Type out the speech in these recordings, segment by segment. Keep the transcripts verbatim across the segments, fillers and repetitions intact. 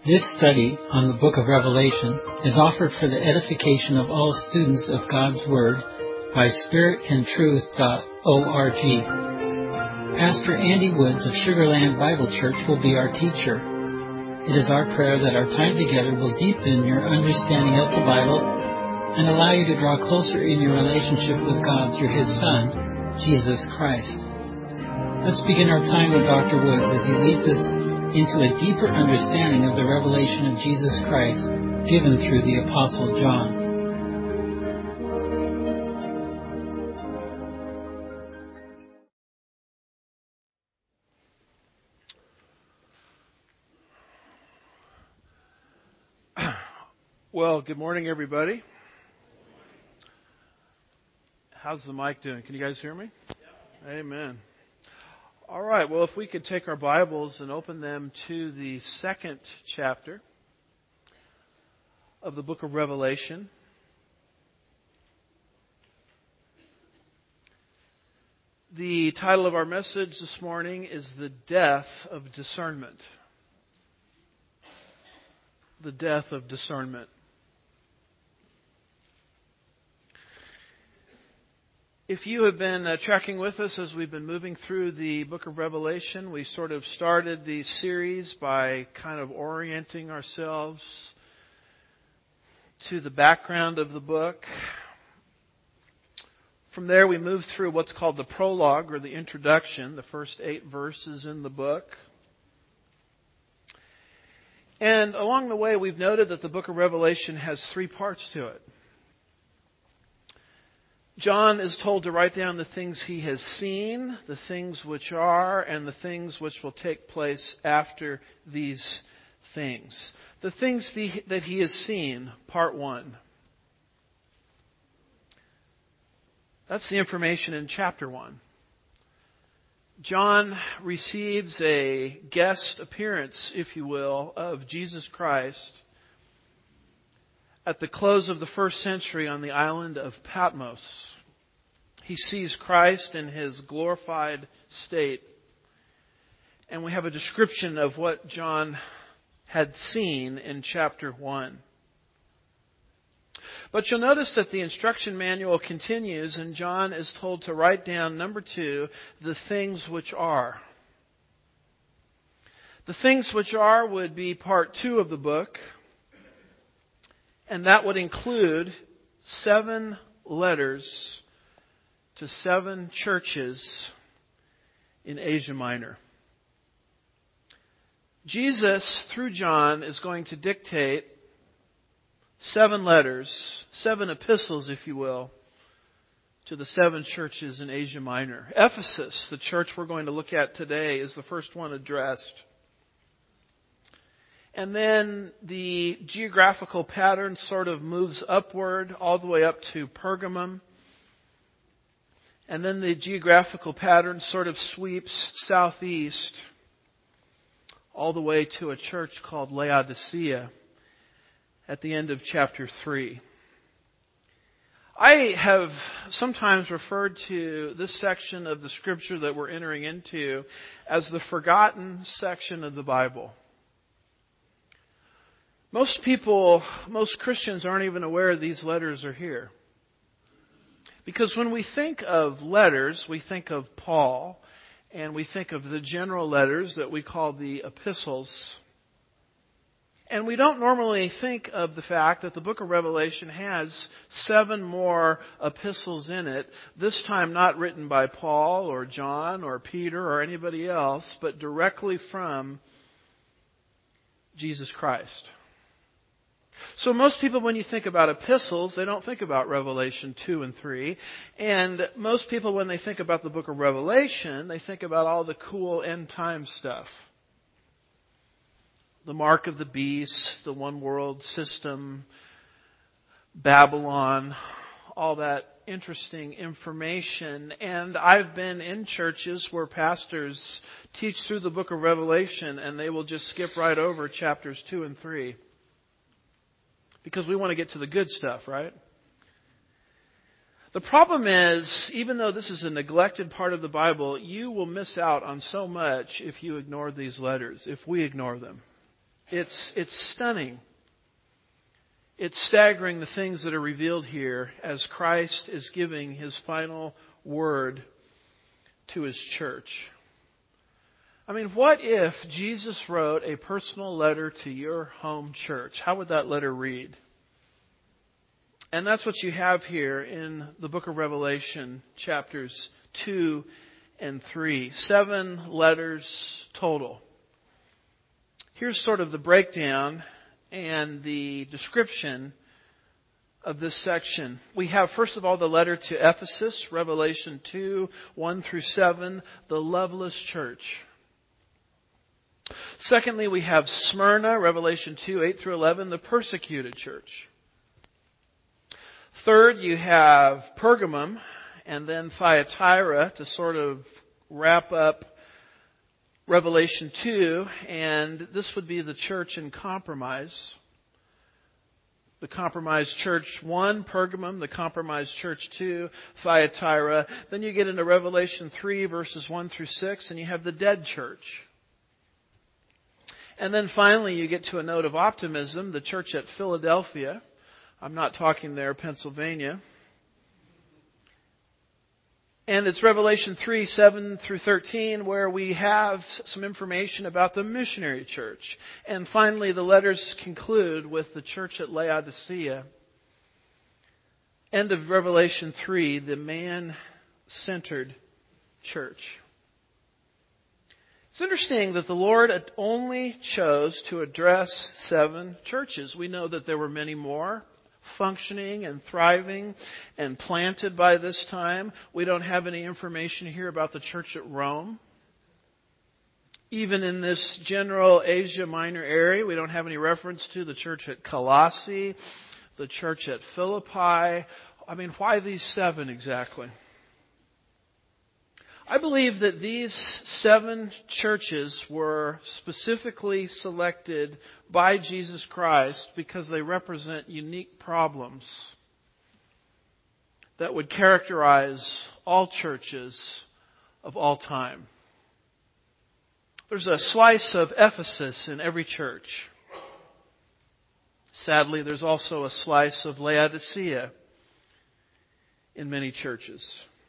This study on the book of Revelation is offered for the edification of all students of God's Word by spirit and truth dot org. Pastor Andy Woods of Sugarland Bible Church will be our teacher. It is our prayer that our time together will deepen your understanding of the Bible and allow you to draw closer in your relationship with God through His Son, Jesus Christ. Let's begin our time with Doctor Woods as he leads us into a deeper understanding of the revelation of Jesus Christ given through the Apostle John. Well, good morning, everybody. How's the mic doing? Can you guys hear me? Yep. Amen. All right. Well, if we could take our Bibles and open them to the second chapter of the book of Revelation. The title of our message this morning is The Death of Discernment. The Death of Discernment. If you have been uh, tracking with us as we've been moving through the book of Revelation, we sort of started the series by kind of orienting ourselves to the background of the book. From there, we moved through what's called the prologue or the introduction, the first eight verses in the book. And along the way, we've noted that the book of Revelation has three parts to it. John is told to write down the things he has seen, the things which are, and the things which will take place after these things. The things that he has seen, part one. That's the information in chapter one. John receives a guest appearance, if you will, of Jesus Christ at the close of the first century on the island of Patmos. He sees Christ in His glorified state. And we have a description of what John had seen in chapter one. But you'll notice that the instruction manual continues and John is told to write down, number two, the things which are. The things which are would be part two of the book. And that would include seven letters to seven churches in Asia Minor. Jesus, through John, is going to dictate seven letters, seven epistles, if you will, to the seven churches in Asia Minor. Ephesus, the church we're going to look at today, is the first one addressed. And then the geographical pattern sort of moves upward all the way up to Pergamum. And then the geographical pattern sort of sweeps southeast all the way to a church called Laodicea at the end of chapter three. I have sometimes referred to this section of the scripture that we're entering into as the forgotten section of the Bible. Most people, most Christians aren't even aware these letters are here. Because when we think of letters, we think of Paul, and we think of the general letters that we call the epistles. And we don't normally think of the fact that the book of Revelation has seven more epistles in it, this time not written by Paul or John or Peter or anybody else, but directly from Jesus Christ. So most people, when you think about epistles, they don't think about Revelation two and three. And most people, when they think about the book of Revelation, they think about all the cool end time stuff. The mark of the beast, the one world system, Babylon, all that interesting information. And I've been in churches where pastors teach through the book of Revelation and they will just skip right over chapters two and three. Because we want to get to the good stuff, right? The problem is, even though this is a neglected part of the Bible, you will miss out on so much if you ignore these letters, if we ignore them. It's, it's stunning. It's staggering the things that are revealed here as Christ is giving His final word to His church. I mean, what if Jesus wrote a personal letter to your home church? How would that letter read? And that's what you have here in the book of Revelation, chapters two and three. Seven letters total. Here's sort of the breakdown and the description of this section. We have, first of all, the letter to Ephesus, Revelation two, one through seven, the loveless church. Secondly, we have Smyrna, Revelation two, eight through eleven, the persecuted church. Third, you have Pergamum, and then Thyatira to sort of wrap up Revelation two, and this would be the church in compromise. The compromised church one, Pergamum, the compromised church two, Thyatira. Then you get into Revelation three, verses one through six, and you have the dead church. And then finally you get to a note of optimism, the church at Philadelphia. I'm not talking there, Pennsylvania. And it's Revelation three, seven through thirteen, where we have some information about the missionary church. And finally, the letters conclude with the church at Laodicea. End of Revelation three, the man-centered church. It's interesting that the Lord only chose to address seven churches. We know that there were many more functioning and thriving and planted by this time. We don't have any information here about the church at Rome. Even in this general Asia Minor area, we don't have any reference to the church at Colossae, the church at Philippi. I mean, why these seven exactly? I believe that these seven churches were specifically selected by Jesus Christ because they represent unique problems that would characterize all churches of all time. There's a slice of Ephesus in every church. Sadly, there's also a slice of Laodicea in many churches.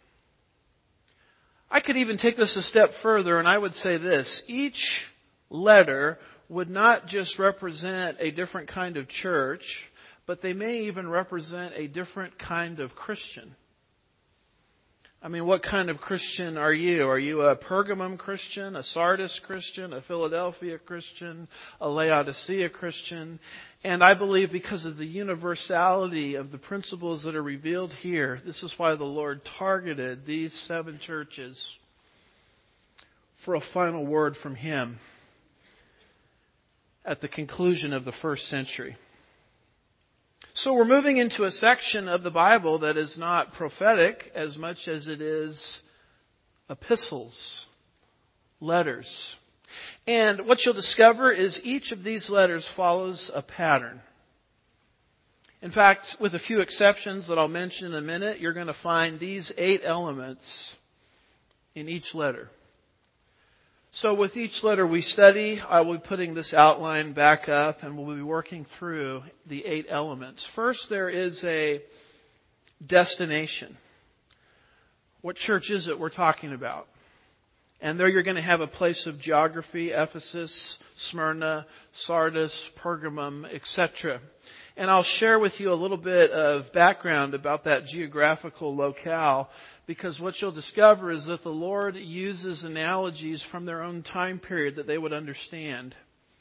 I could even take this a step further, and I would say this. Each letter would not just represent a different kind of church, but they may even represent a different kind of Christian. I mean, what kind of Christian are you? Are you a Pergamum Christian, a Sardis Christian, a Philadelphia Christian, a Laodicea Christian? And I believe because of the universality of the principles that are revealed here, this is why the Lord targeted these seven churches for a final word from Him at the conclusion of the first century. So we're moving into a section of the Bible that is not prophetic as much as it is epistles, letters. And what you'll discover is each of these letters follows a pattern. In fact, with a few exceptions that I'll mention in a minute, you're going to find these eight elements in each letter. So with each letter we study, I will be putting this outline back up and we'll be working through the eight elements. First, there is a destination. What church is it we're talking about? And there you're going to have a place of geography, Ephesus, Smyrna, Sardis, Pergamum, et cetera. And I'll share with you a little bit of background about that geographical locale, because what you'll discover is that the Lord uses analogies from their own time period that they would understand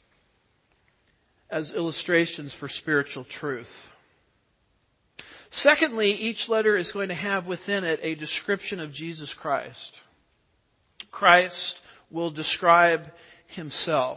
as illustrations for spiritual truth. Secondly, each letter is going to have within it a description of Jesus Christ. Christ will describe Himself.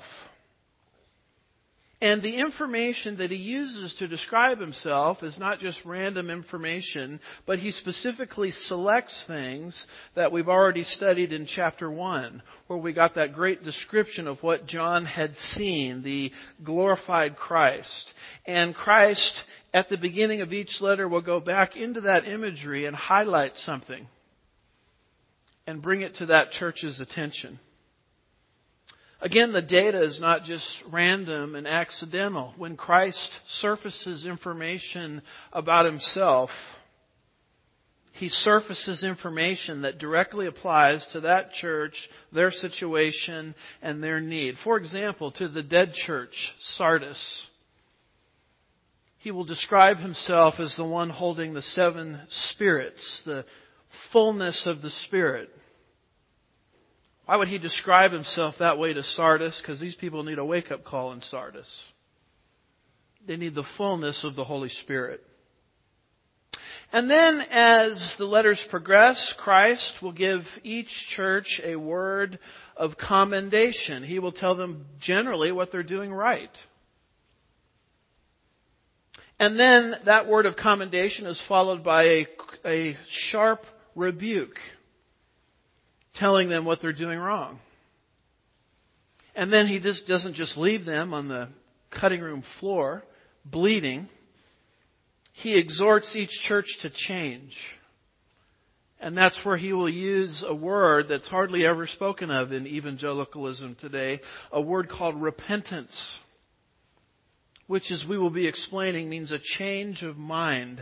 And the information that He uses to describe Himself is not just random information, but He specifically selects things that we've already studied in chapter one, where we got that great description of what John had seen, the glorified Christ. And Christ, at the beginning of each letter, will go back into that imagery and highlight something and bring it to that church's attention. Again, the data is not just random and accidental. When Christ surfaces information about himself, he surfaces information that directly applies to that church, their situation, and their need. For example, to the dead church, Sardis, he will describe himself as the one holding the seven spirits, the fullness of the Spirit. Why would he describe himself that way to Sardis? Because these people need a wake-up call in Sardis. They need the fullness of the Holy Spirit. And then as the letters progress, Christ will give each church a word of commendation. He will tell them generally what they're doing right. And then that word of commendation is followed by a, a sharp rebuke, telling them what they're doing wrong. And then he just doesn't just leave them on the cutting room floor, bleeding. He exhorts each church to change. And that's where he will use a word that's hardly ever spoken of in evangelicalism today, a word called repentance, which, as we will be explaining, means a change of mind.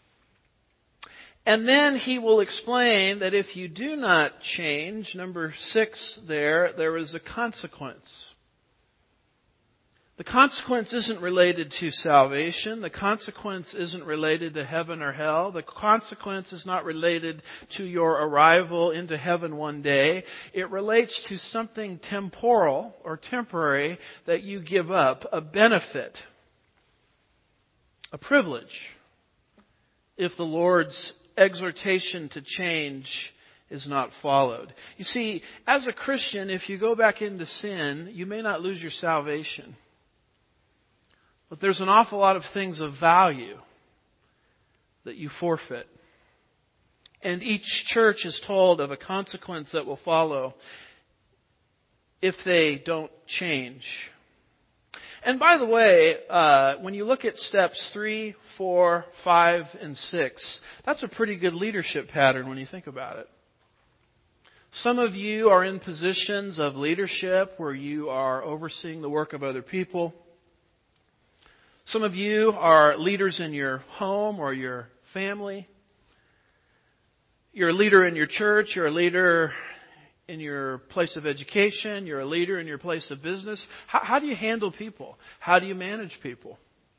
And then he will explain that if you do not change, number six there, there is a consequence. The consequence isn't related to salvation. The consequence isn't related to heaven or hell. The consequence is not related to your arrival into heaven one day. It relates to something temporal or temporary that you give up, a benefit, a privilege, if the Lord's exhortation to change is not followed. You see, as a Christian, if you go back into sin, you may not lose your salvation. But there's an awful lot of things of value that you forfeit. And each church is told of a consequence that will follow if they don't change. And by the way, uh, when you look at steps three, four, five, and six, that's a pretty good leadership pattern when you think about it. Some of you are in positions of leadership where you are overseeing the work of other people. Some of you are leaders in your home or your family. You're a leader in your church. You're a leader in your place of education. You're a leader in your place of business. How, how do you handle people? How do you manage people?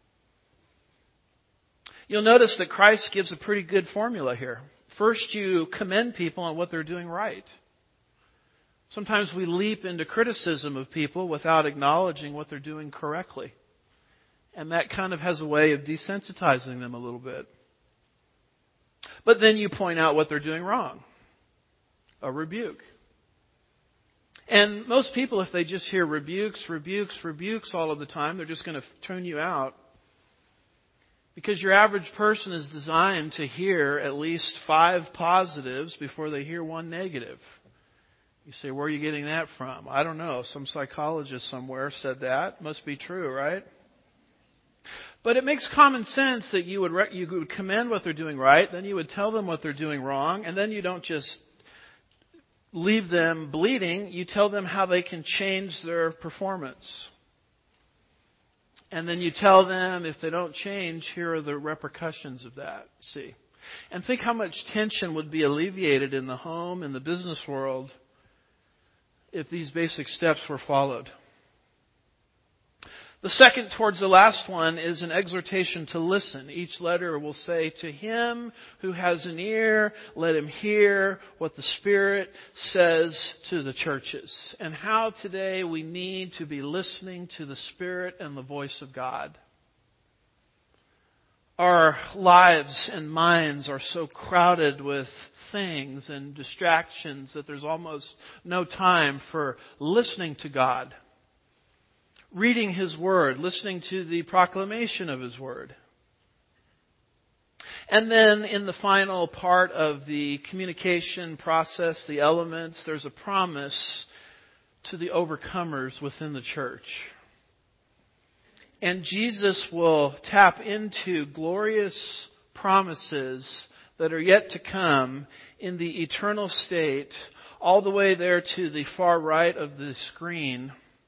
You'll notice that Christ gives a pretty good formula here. First, you commend people on what they're doing right. Sometimes we leap into criticism of people without acknowledging what they're doing correctly. And that kind of has a way of desensitizing them a little bit. But then you point out what they're doing wrong. A rebuke. And most people, if they just hear rebukes, rebukes, rebukes all of the time, they're just going to tune you out. Because your average person is designed to hear at least five positives before they hear one negative. You say, where are you getting that from? I don't know. Some psychologist somewhere said that. Must be true, right? But it makes common sense that you would you would commend what they're doing right, then you would tell them what they're doing wrong, and then you don't just leave them bleeding. You tell them how they can change their performance. And then you tell them if they don't change, here are the repercussions of that. See? And think how much tension would be alleviated in the home, in the business world, if these basic steps were followed. The second, towards the last one, is an exhortation to listen. Each letter will say, to him who has an ear, let him hear what the Spirit says to the churches. And how today we need to be listening to the Spirit and the voice of God. Our lives and minds are so crowded with things and distractions that there's almost no time for listening to God. Reading His Word, listening to the proclamation of His Word. And then in the final part of the communication process, the elements, there's a promise to the overcomers within the church. And Jesus will tap into glorious promises that are yet to come in the eternal state, all the way there to the far right of the screen.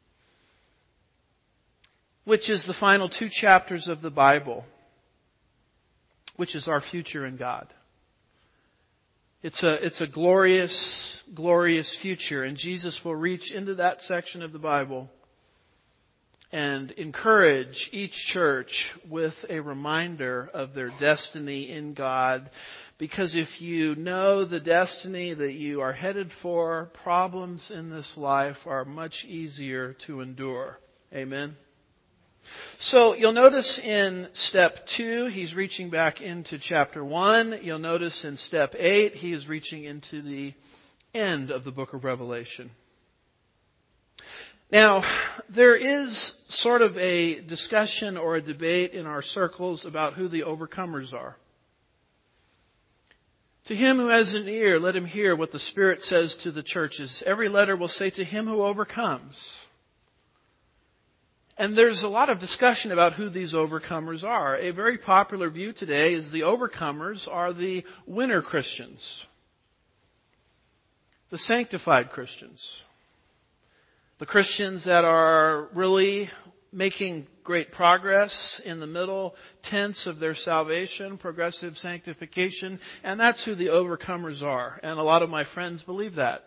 which is the final two chapters of the Bible, which is our future in God. It's a, it's a glorious, glorious future, and Jesus will reach into that section of the Bible and encourage each church with a reminder of their destiny in God. Because if you know the destiny that you are headed for, problems in this life are much easier to endure. Amen. So you'll notice in step two, he's reaching back into chapter one. You'll notice in step eight, he is reaching into the end of the book of Revelation. Now, there is sort of a discussion or a debate in our circles about who the overcomers are. To him who has an ear, let him hear what the Spirit says to the churches. Every letter will say to him who overcomes. And there's a lot of discussion about who these overcomers are. A very popular view today is the overcomers are the winner Christians, the sanctified Christians, the Christians that are really making great progress in the middle tense of their salvation, progressive sanctification, and that's who the overcomers are. And a lot of my friends believe that.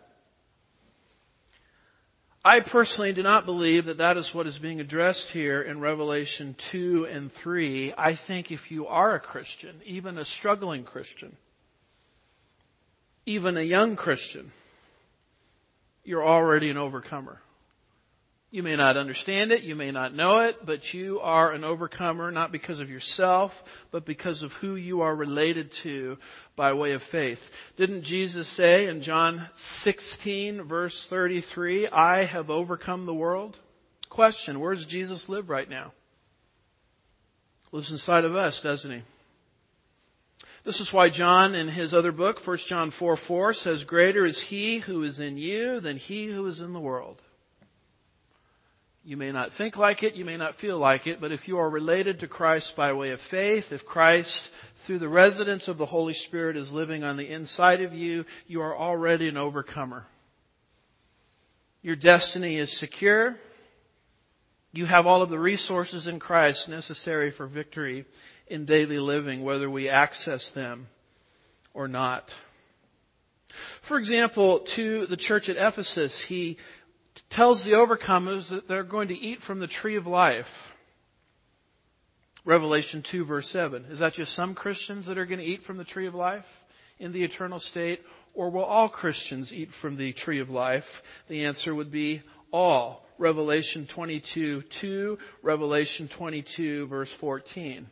I personally do not believe that that is what is being addressed here in Revelation two and three. I think if you are a Christian, even a struggling Christian, even a young Christian, you're already an overcomer. You may not understand it, you may not know it, but you are an overcomer not because of yourself, but because of who you are related to by way of faith. Didn't Jesus say in John sixteen, verse thirty-three, I have overcome the world? Question, where does Jesus live right now? Lives inside of us, doesn't he? This is why John in his other book, First John four four, says, greater is he who is in you than he who is in the world. You may not think like it, you may not feel like it, but if you are related to Christ by way of faith, if Christ, through the residence of the Holy Spirit, is living on the inside of you, you are already an overcomer. Your destiny is secure. You have all of the resources in Christ necessary for victory in daily living, whether we access them or not. For example, to the church at Ephesus, he tells the overcomers that they're going to eat from the tree of life. Revelation two verse seven. Is that just some Christians that are going to eat from the tree of life in the eternal state? Or will all Christians eat from the tree of life? The answer would be all. Revelation twenty-two two, Revelation twenty-two verse fourteen.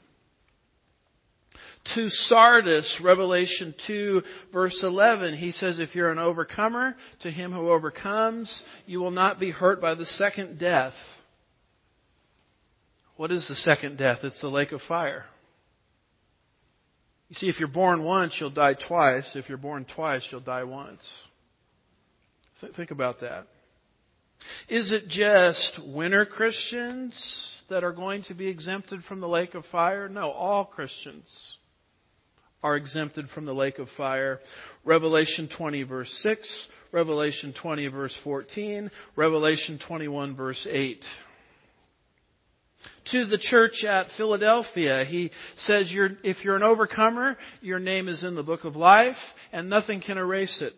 To Sardis, Revelation two, verse eleven, he says, if you're an overcomer, to him who overcomes, you will not be hurt by the second death. What is the second death? It's the lake of fire. You see, if you're born once, you'll die twice. If you're born twice, you'll die once. Think about that. Is it just winner Christians that are going to be exempted from the lake of fire? No, all Christians are exempted from the lake of fire. Revelation twenty verse six, Revelation twenty verse fourteen, Revelation twenty-one verse eight. To the church at Philadelphia, he says, you're, if you're an overcomer, your name is in the book of life and nothing can erase it.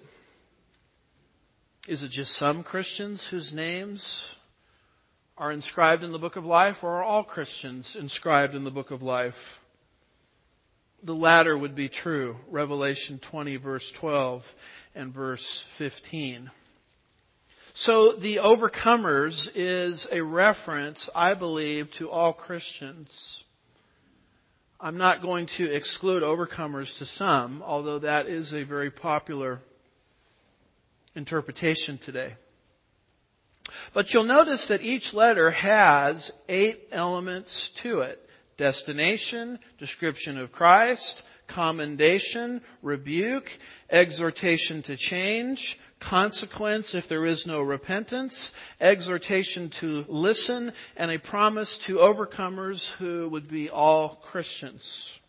Is it just some Christians whose names are inscribed in the book of life, or are all Christians inscribed in the book of life? The latter would be true. Revelation twenty verse twelve and verse fifteen. So the overcomers is a reference, I believe, to all Christians. I'm not going to exclude overcomers to some, although that is a very popular interpretation today. But you'll notice that each letter has eight elements to it. Destination, description of Christ, commendation, rebuke, exhortation to change, consequence if there is no repentance, exhortation to listen, and a promise to overcomers who would be all Christians.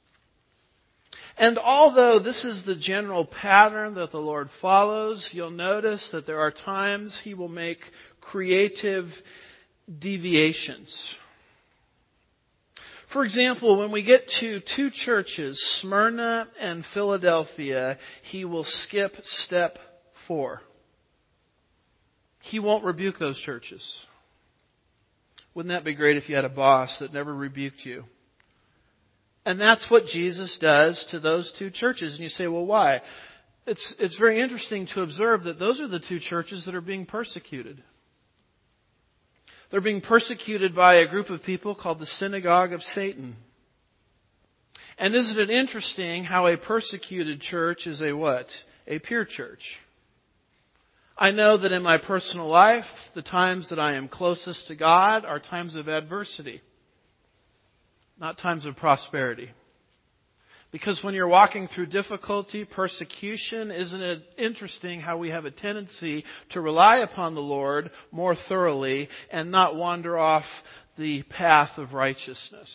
And although this is the general pattern that the Lord follows, you'll notice that there are times He will make creative deviations. For example, when we get to two churches, Smyrna and Philadelphia, he will skip step four. He won't rebuke those churches. Wouldn't that be great if you had a boss that never rebuked you? And that's what Jesus does to those two churches. And you say, well, why? It's, it's very interesting to observe that those are the two churches that are being persecuted. They're being persecuted by a group of people called the Synagogue of Satan. And isn't it interesting how a persecuted church is a what? A pure church. I know that in my personal life, the times that I am closest to God are times of adversity, not times of prosperity. Because when you're walking through difficulty, persecution, isn't it interesting how we have a tendency to rely upon the Lord more thoroughly and not wander off the path of righteousness?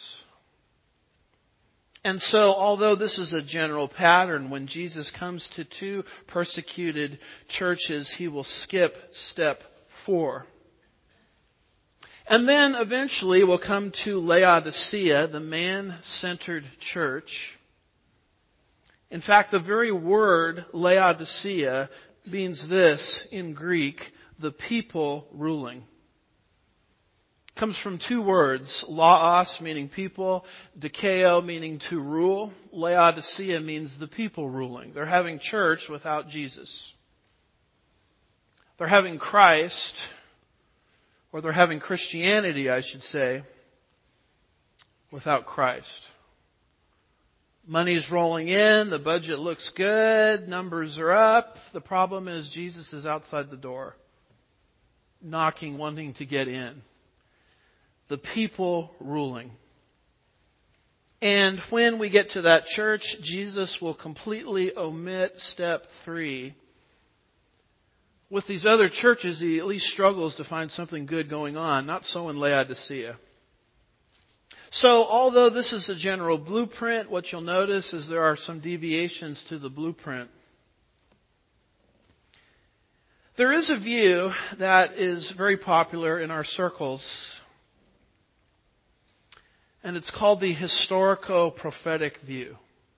And so, although this is a general pattern, when Jesus comes to two persecuted churches, he will skip step four. And then eventually we'll come to Laodicea, the man-centered church. In fact, the very word Laodicea means this in Greek, the people ruling. It comes from two words, laos meaning people, dikeo meaning to rule. Laodicea means the people ruling. They're having church without Jesus. They're having Christ, or they're having Christianity, I should say, without Christ. Money's rolling in, the budget looks good, numbers are up. The problem is Jesus is outside the door, knocking, wanting to get in. The people ruling. And when we get to that church, Jesus will completely omit step three. With these other churches, he at least struggles to find something good going on. Not so in Laodicea. So, although this is a general blueprint, what you'll notice is there are some deviations to the blueprint. There is a view that is very popular in our circles, and it's called the historico-prophetic view.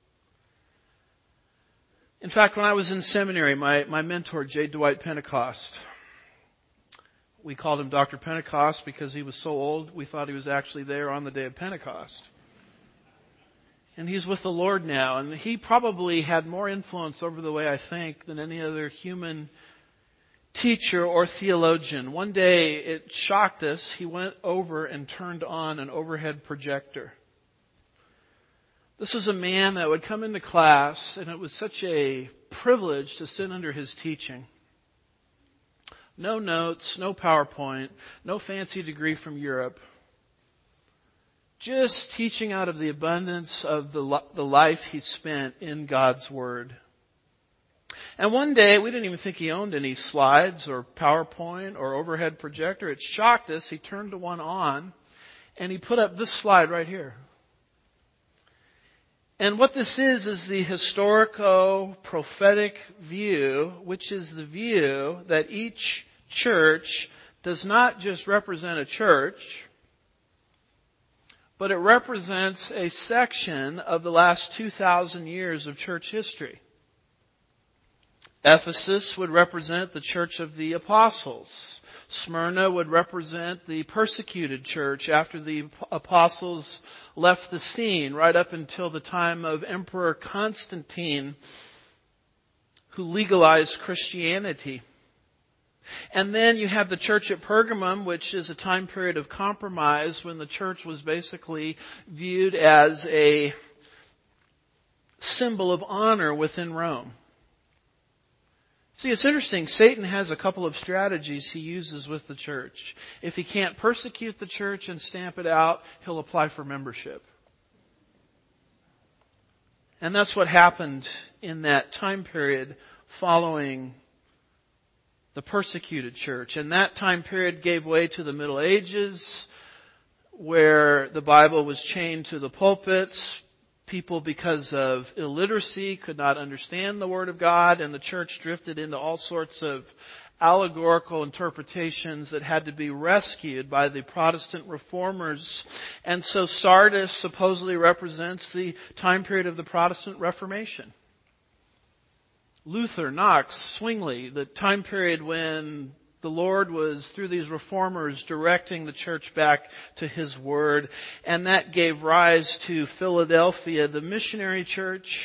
In fact, when I was in seminary, my, my mentor, J. Dwight Pentecost, we called him Doctor Pentecost because he was so old, we thought he was actually there on the day of Pentecost. And he's with the Lord now. And he probably had more influence over the way I think than any other human teacher or theologian. One day, it shocked us. He went over and turned on an overhead projector. This was a man that would come into class, and it was such a privilege to sit under his teaching. No notes, no PowerPoint, no fancy degree from Europe. Just teaching out of the abundance of the, the life he spent in God's Word. And one day, we didn't even think he owned any slides or PowerPoint or overhead projector. It shocked us. He turned the one on and he put up this slide right here. And what this is, is the historico-prophetic view, which is the view that each church does not just represent a church, but it represents a section of the last two thousand years of church history. Ephesus would represent the church of the apostles. Smyrna would represent the persecuted church after the apostles left the scene, right up until the time of Emperor Constantine, who legalized Christianity. And then you have the church at Pergamum, which is a time period of compromise when the church was basically viewed as a symbol of honor within Rome. See, it's interesting. Satan has a couple of strategies he uses with the church. If he can't persecute the church and stamp it out, he'll apply for membership. And that's what happened in that time period following the persecuted church. And that time period gave way to the Middle Ages, where the Bible was chained to the pulpits. People, because of illiteracy, could not understand the Word of God, and the church drifted into all sorts of allegorical interpretations that had to be rescued by the Protestant reformers. And so Sardis supposedly represents the time period of the Protestant Reformation. Luther, Knox, Zwingli, the time period when the Lord was, through these reformers, directing the church back to His Word. And that gave rise to Philadelphia, the missionary church.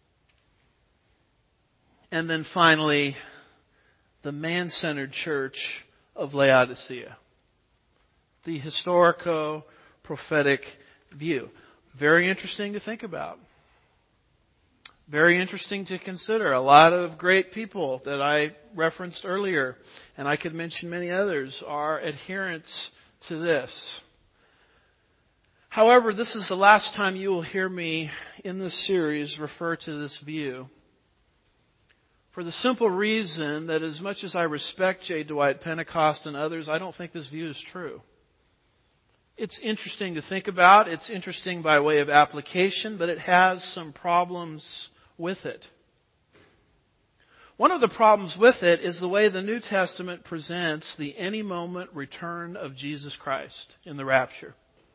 And then finally, the man-centered church of Laodicea. The historico-prophetic view. Very interesting to think about. Very interesting to consider. A lot of great people that I referenced earlier, and I could mention many others, are adherents to this. However, this is the last time you will hear me in this series refer to this view. For the simple reason that as much as I respect J. Dwight Pentecost and others, I don't think this view is true. It's interesting to think about. It's interesting by way of application, but it has some problems with it. One of the problems with it is the way the New Testament presents the any moment return of Jesus Christ in the rapture.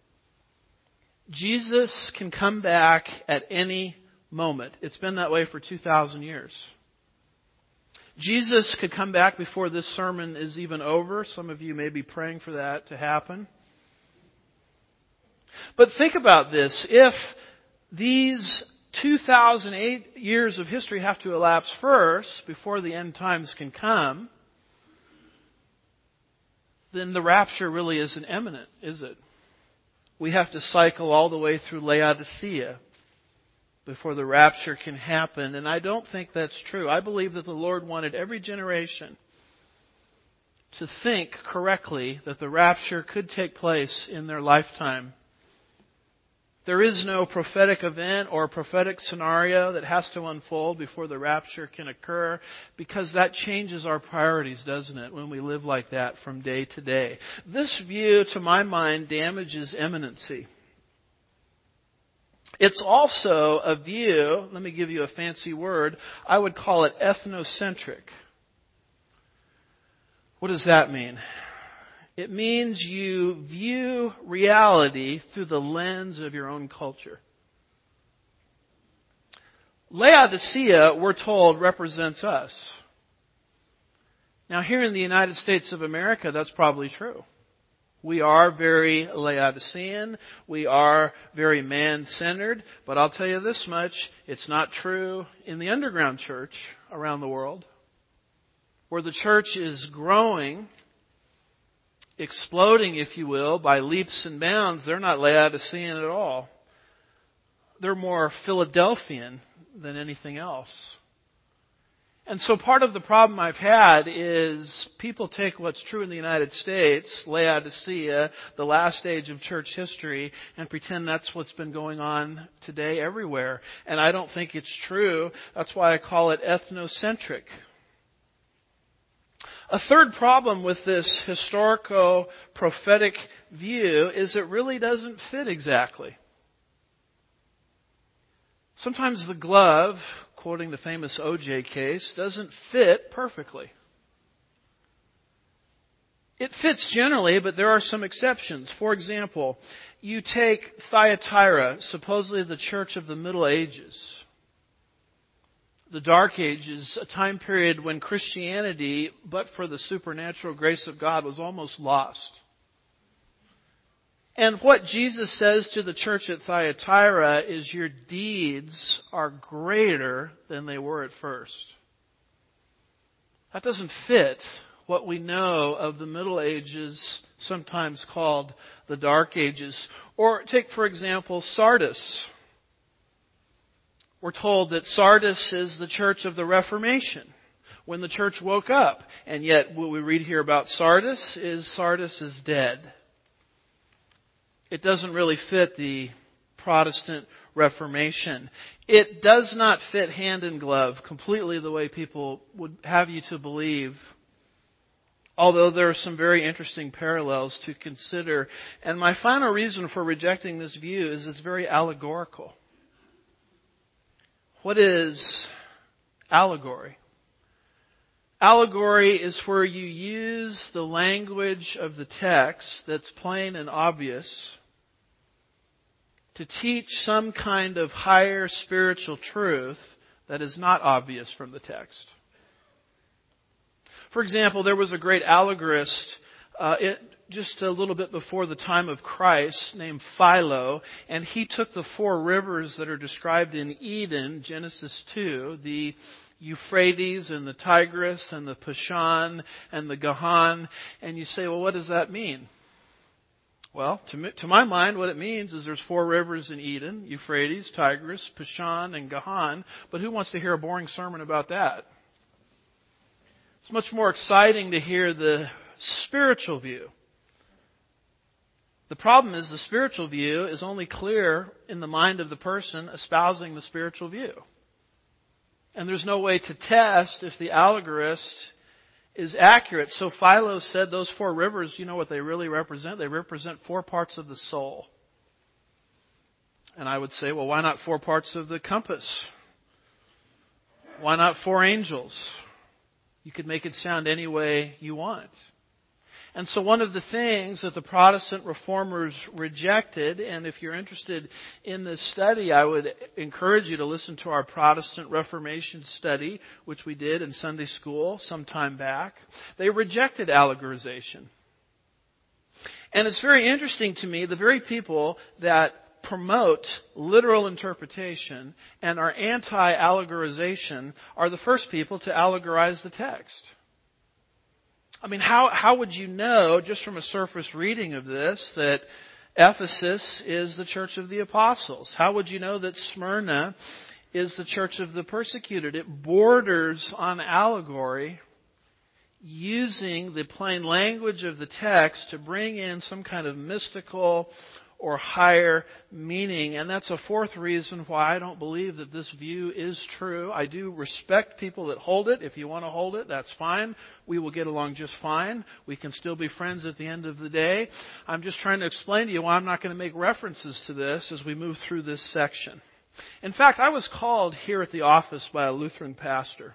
Jesus can come back at any moment. It's been that way for two thousand years. Jesus could come back before this sermon is even over. Some of you may be praying for that to happen. But think about this. If these two thousand eight years of history have to elapse first before the end times can come, then the rapture really isn't imminent, is it? We have to cycle all the way through Laodicea before the rapture can happen. And I don't think that's true. I believe that the Lord wanted every generation to think correctly that the rapture could take place in their lifetime. There is no prophetic event or prophetic scenario that has to unfold before the rapture can occur, because that changes our priorities, doesn't it, when we live like that from day to day. This view, to my mind, damages imminency. It's also a view, let me give you a fancy word, I would call it ethnocentric. What does that mean? It means you view reality through the lens of your own culture. Laodicea, we're told, represents us. Now, here in the United States of America, that's probably true. We are very Laodicean. We are very man-centered. But I'll tell you this much, it's not true in the underground church around the world, where the church is growing, exploding, if you will, by leaps and bounds. They're not Laodicean at all. They're more Philadelphian than anything else. And so part of the problem I've had is people take what's true in the United States, Laodicea, the last age of church history, and pretend that's what's been going on today everywhere. And I don't think it's true. That's why I call it ethnocentric. A third problem with this historico-prophetic view is it really doesn't fit exactly. Sometimes the glove, quoting the famous O J case, doesn't fit perfectly. It fits generally, but there are some exceptions. For example, you take Thyatira, supposedly the church of the Middle Ages. The Dark Ages, a time period when Christianity, but for the supernatural grace of God, was almost lost. And what Jesus says to the church at Thyatira is, your deeds are greater than they were at first. That doesn't fit what we know of the Middle Ages, sometimes called the Dark Ages. Or take, for example, Sardis. We're told that Sardis is the church of the Reformation, when the church woke up. And yet what we read here about Sardis is Sardis is dead. It doesn't really fit the Protestant Reformation. It does not fit hand in glove completely the way people would have you to believe. Although there are some very interesting parallels to consider. And my final reason for rejecting this view is it's very allegorical. What is allegory? Allegory is where you use the language of the text that's plain and obvious to teach some kind of higher spiritual truth that is not obvious from the text. For example, there was a great allegorist uh, it, just a little bit before the time of Christ named Philo, and he took the four rivers that are described in Eden, Genesis two, the Euphrates and the Tigris and the Pishon and the Gahan, and you say, well, what does that mean? Well, to, me, to my mind, what it means is there's four rivers in Eden, Euphrates, Tigris, Pishon, and Gahan, but who wants to hear a boring sermon about that? It's much more exciting to hear the spiritual view. The problem is the spiritual view is only clear in the mind of the person espousing the spiritual view. And there's no way to test if the allegorist is accurate. So Philo said those four rivers, you know what they really represent? They represent four parts of the soul. And I would say, well, why not four parts of the compass? Why not four angels? You could make it sound any way you want. And so one of the things that the Protestant reformers rejected, and if you're interested in this study, I would encourage you to listen to our Protestant Reformation study, which we did in Sunday school some time back. They rejected allegorization. And it's very interesting to me, the very people that promote literal interpretation and are anti-allegorization are the first people to allegorize the text. I mean, how, how would you know, just from a surface reading of this, that Ephesus is the church of the apostles? How would you know that Smyrna is the church of the persecuted? It borders on allegory, using the plain language of the text to bring in some kind of mystical or higher meaning. And that's a fourth reason why I don't believe that this view is true. I do respect people that hold it. If you want to hold it, that's fine. We will get along just fine. We can still be friends at the end of the day. I'm just trying to explain to you why I'm not going to make references to this as we move through this section. In fact, I was called here at the office by a Lutheran pastor.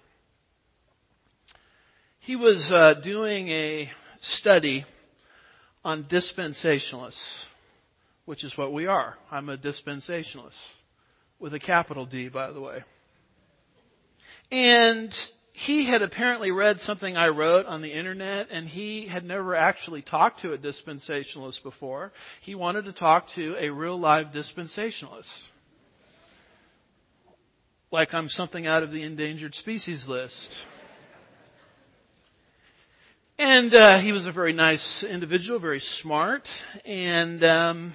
He was uh, doing a study on dispensationalists, which is what we are. I'm a dispensationalist, with a capital D, by the way. And he had apparently read something I wrote on the internet, and he had never actually talked to a dispensationalist before. He wanted to talk to a real live dispensationalist. Like I'm something out of the endangered species list. And uh, he was a very nice individual, very smart, and um,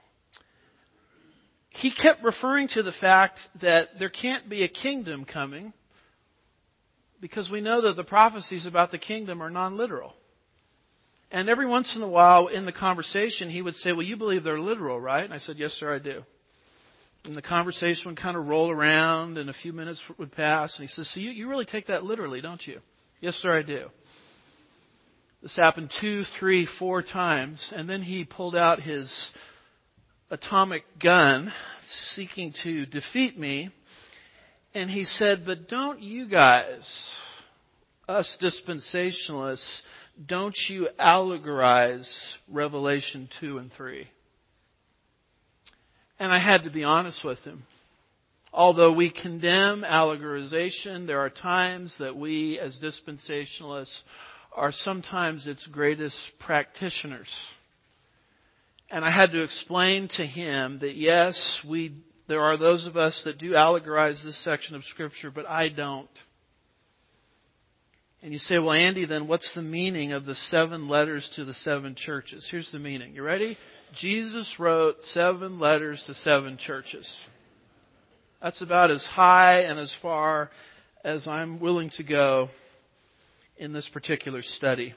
he kept referring to the fact that there can't be a kingdom coming because we know that the prophecies about the kingdom are non-literal. And every once in a while in the conversation, he would say, well, you believe they're literal, right? And I said, yes, sir, I do. And the conversation would kind of roll around, and a few minutes would pass, and he says, so you, you really take that literally, don't you? Yes, sir, I do. This happened two, three, four times, and then he pulled out his atomic gun, seeking to defeat me, and he said, but don't you guys, us dispensationalists, don't you allegorize Revelation two and three? And I had to be honest with him. Although we condemn allegorization, there are times that we as dispensationalists are sometimes its greatest practitioners. And I had to explain to him that yes, we there are those of us that do allegorize this section of Scripture, but I don't. And you say, well, Andy, then what's the meaning of the seven letters to the seven churches? Here's the meaning. You ready? Jesus wrote seven letters to seven churches. That's about as high and as far as I'm willing to go in this particular study.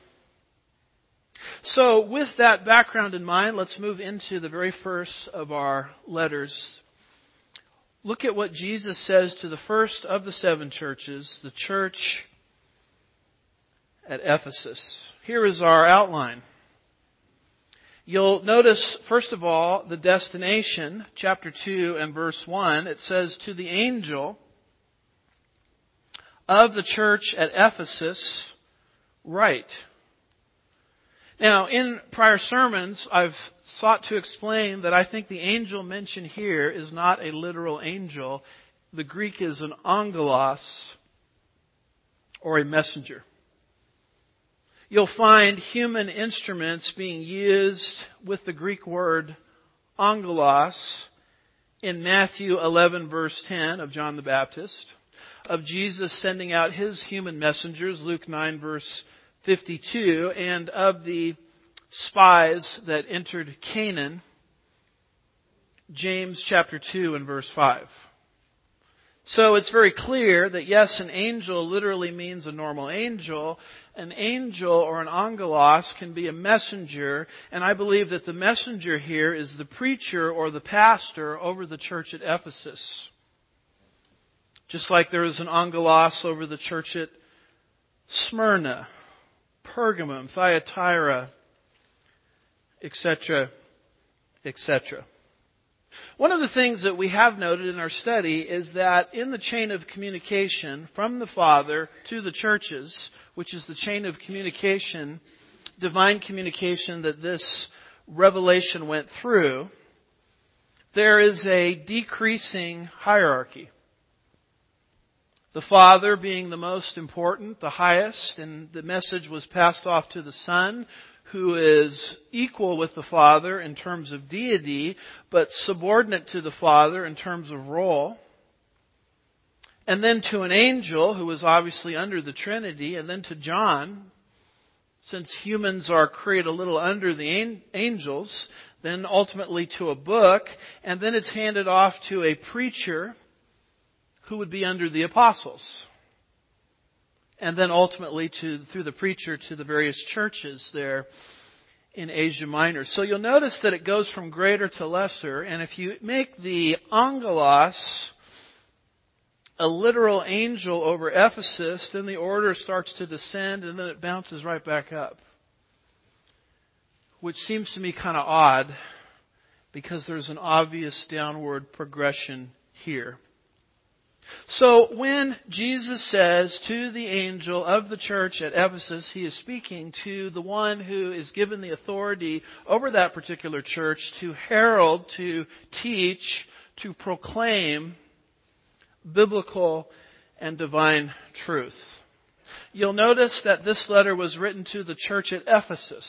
So with that background in mind, let's move into the very first of our letters. Look at what Jesus says to the first of the seven churches, the church at Ephesus. Here is our outline. You'll notice, first of all, the destination, chapter two and verse one. It says, to the angel of the church at Ephesus, write. Now, in prior sermons, I've sought to explain that I think the angel mentioned here is not a literal angel. The Greek is an angelos, or a messenger. You'll find human instruments being used with the Greek word angelos in Matthew eleven, verse ten of John the Baptist, of Jesus sending out His human messengers, Luke nine, verse fifty-two, and of the spies that entered Canaan, James chapter two and verse five. So it's very clear that yes, an angel literally means a normal angel. An angel or an angelos can be a messenger, and I believe that the messenger here is the preacher or the pastor over the church at Ephesus. Just like there is an angelos over the church at Smyrna, Pergamum, Thyatira, et cetera, et cetera. One of the things that we have noted in our study is that in the chain of communication from the Father to the churches, which is the chain of communication, divine communication that this revelation went through, there is a decreasing hierarchy. The Father being the most important, the highest, and the message was passed off to the Son, who is equal with the Father in terms of deity, but subordinate to the Father in terms of role. And then to an angel, who was obviously under the Trinity, and then to John, since humans are created a little under the angels, then ultimately to a book, and then it's handed off to a preacher who would be under the apostles. And then ultimately to through the preacher to the various churches there in Asia Minor. So you'll notice that it goes from greater to lesser. And if you make the angelos a literal angel over Ephesus, then the order starts to descend and then it bounces right back up. Which seems to me kind of odd because there's an obvious downward progression here. So when Jesus says to the angel of the church at Ephesus, He is speaking to the one who is given the authority over that particular church to herald, to teach, to proclaim biblical and divine truth. You'll notice that this letter was written to the church at Ephesus.